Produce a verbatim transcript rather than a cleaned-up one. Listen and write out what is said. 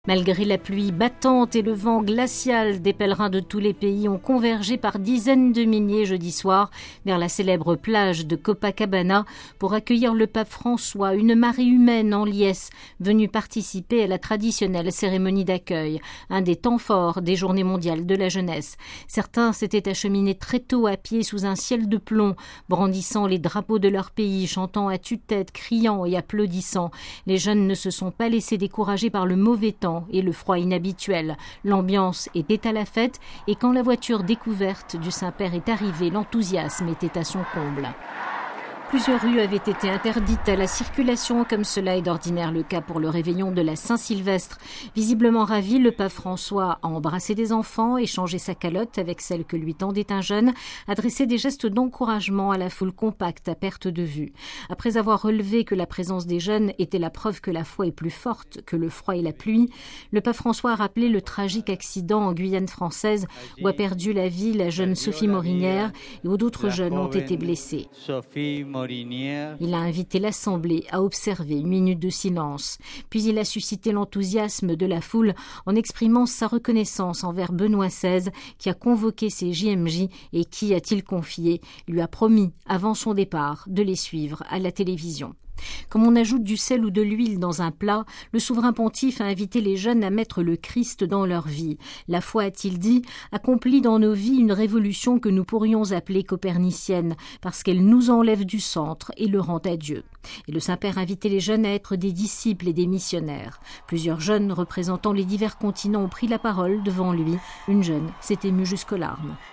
Malgré la pluie battante et le vent glacial, des pèlerins de tous les pays ont convergé par dizaines de milliers jeudi soir vers la célèbre plage de Copacabana pour accueillir le pape François, une marée humaine en liesse venue participer à la traditionnelle cérémonie d'accueil, un des temps forts des Journées mondiales de la jeunesse. Certains s'étaient acheminés très tôt à pied sous un ciel de plomb, brandissant les drapeaux de leur pays, chantant à tue-tête, criant et applaudissant. Les jeunes ne se sont pas laissés décourager par le mauvais temps et le froid inhabituel. L'ambiance était à la fête et quand la voiture découverte du Saint-Père est arrivée, l'enthousiasme était à son comble. Plusieurs rues avaient été interdites à la circulation, comme cela est d'ordinaire le cas pour le réveillon de la Saint-Sylvestre. Visiblement ravi, le pape François a embrassé des enfants, échangé sa calotte avec celle que lui tendait un jeune, adressé des gestes d'encouragement à la foule compacte à perte de vue. Après avoir relevé que la présence des jeunes était la preuve que la foi est plus forte que le froid et la pluie, le pape François a rappelé le tragique accident en Guyane française où a perdu la vie la jeune Sophie Morinière et où d'autres jeunes ont été blessés. Il a invité l'Assemblée à observer une minute de silence. Puis il a suscité l'enthousiasme de la foule en exprimant sa reconnaissance envers Benoît seize qui a convoqué ses J M J et qui, a-t-il confié, lui a promis, avant son départ, de les suivre à la télévision. Comme on ajoute du sel ou de l'huile dans un plat, le souverain pontife a invité les jeunes à mettre le Christ dans leur vie. La foi, a-t-il dit, accomplit dans nos vies une révolution que nous pourrions appeler copernicienne, parce qu'elle nous enlève du centre et le rend à Dieu. Et le Saint-Père invitait les jeunes à être des disciples et des missionnaires. Plusieurs jeunes représentant les divers continents ont pris la parole devant lui. Une jeune s'est émue jusqu'aux larmes.